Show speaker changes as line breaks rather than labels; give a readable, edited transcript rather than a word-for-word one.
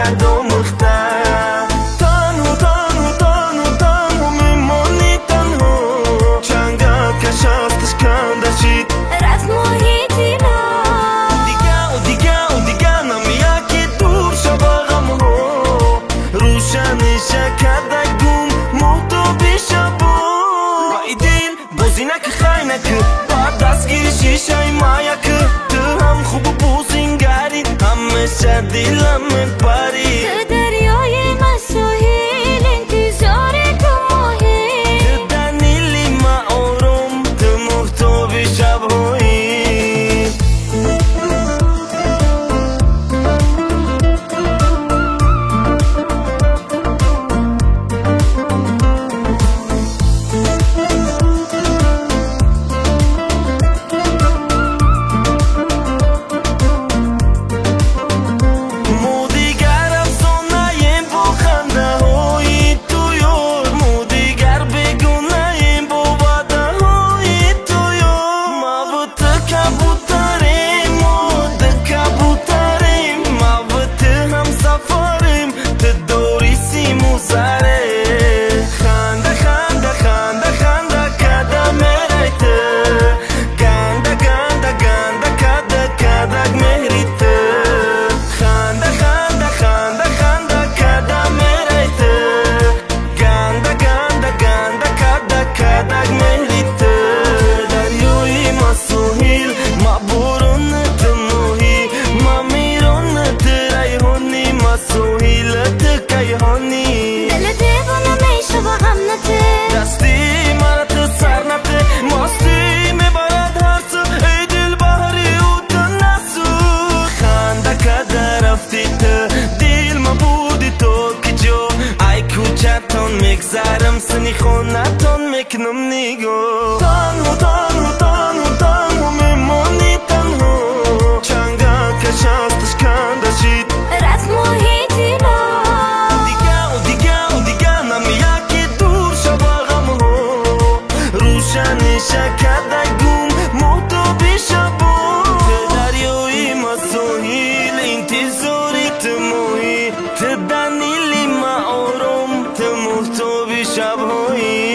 درد و مختر تنها تنها تنها تنها میمانی تنها چنگا کشفتش کنده شید
رفت محیطی ما
دیگه نمیاد که دور شبا غم ها روشنی شکرده گم موتو بیشه بود با ای دل بازی نکه خی نکه بعد دستگیر شیشه مایکه تو هم خوب بوزینگری همیشه دلم پری
تو دریای مساحل انتظار تو ماهی
تو دنیلی ما آروم تو محتوی شبهایی
دل دیوانه میشه با غم نته
دستی مرا تو سر نته ماستی میبرد هر سو ای دل بحری او تو نسو خنده که رفتی تو دل ما بودی تو که جو ای کوچتون میگذرم سنی خونتون میکنم نیگو تنها تنها تنها تنها میمانی تنها چنگا که شستش کنده شید
رفت محیطی ما
روشنی شکرده گم موتو بیشه بود تو دریای مساحل انتظاری تو محیط تو دنیلی ما آروم تو محتوی شبهایی